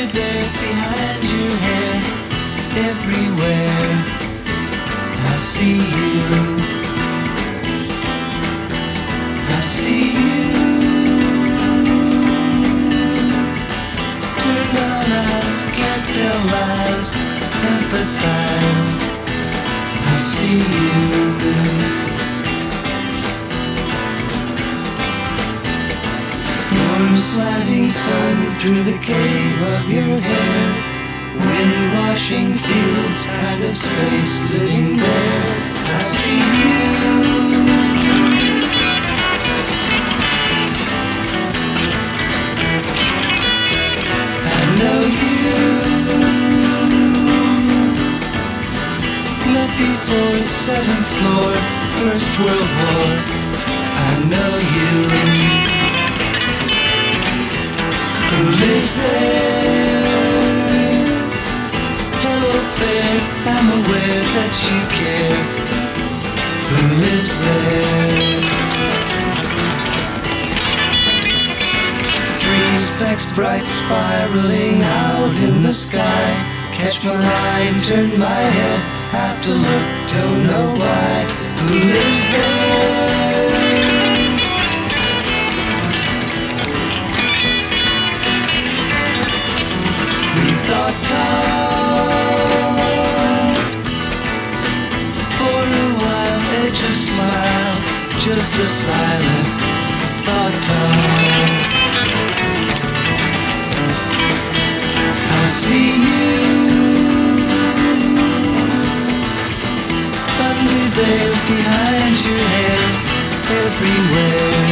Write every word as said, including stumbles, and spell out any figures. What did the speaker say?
there behind your hair, everywhere. I see you. I see you. Turn on eyes, can't tell lies, empathize. I see you. Warm sliding sun through the cave of your hair, wind washing fields, kind of space living there. I see you. I know you. Met before seventh floor, First World War. I know you. Who lives there? Hello fair, I'm aware that you care. Who lives there? Three specks bright spiraling out in the sky. Catch my eye, turn my head, have to look, don't know why. Who lives there? Thought talk for a while, edge of smile, just a silent thought talk. I see you under there behind your head, everywhere.